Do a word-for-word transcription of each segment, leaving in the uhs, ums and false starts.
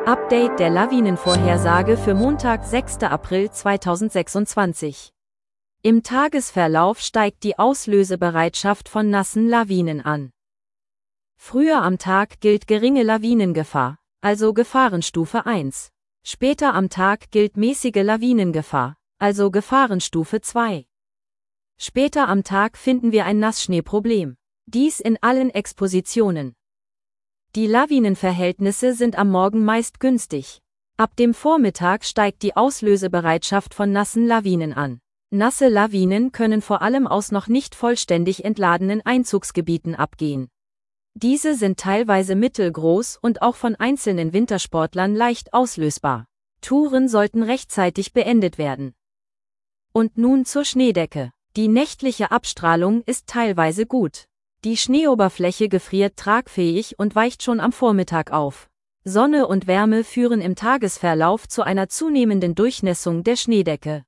Update der Lawinenvorhersage für Montag, sechster April zweitausendsechsundzwanzig. Im Tagesverlauf steigt die Auslösebereitschaft von nassen Lawinen an. Früher am Tag gilt geringe Lawinengefahr, also Gefahrenstufe eins. Später am Tag gilt mäßige Lawinengefahr, also Gefahrenstufe zwei. Später am Tag finden wir ein Nassschneeproblem. Dies in allen Expositionen. Die Lawinenverhältnisse sind am Morgen meist günstig. Ab dem Vormittag steigt die Auslösebereitschaft von nassen Lawinen an. Nasse Lawinen können vor allem aus noch nicht vollständig entladenen Einzugsgebieten abgehen. Diese sind teilweise mittelgroß und auch von einzelnen Wintersportlern leicht auslösbar. Touren sollten rechtzeitig beendet werden. Und nun zur Schneedecke. Die nächtliche Abstrahlung ist teilweise gut. Die Schneeoberfläche gefriert tragfähig und weicht schon am Vormittag auf. Sonne und Wärme führen im Tagesverlauf zu einer zunehmenden Durchnässung der Schneedecke.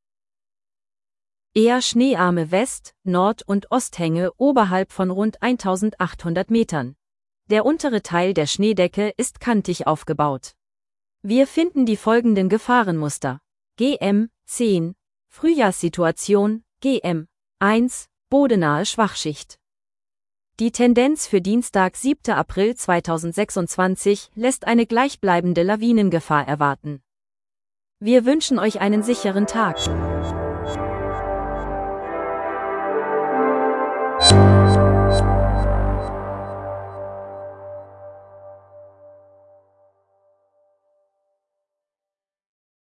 Eher schneearme West-, Nord- und Osthänge oberhalb von rund eintausendachthundert Metern. Der untere Teil der Schneedecke ist kantig aufgebaut. Wir finden die folgenden Gefahrenmuster. G M zehn, Frühjahrssituation, G M eins, bodenahe Schwachschicht. Die Tendenz für Dienstag, siebter April zweitausendsechsundzwanzig lässt eine gleichbleibende Lawinengefahr erwarten. Wir wünschen euch einen sicheren Tag.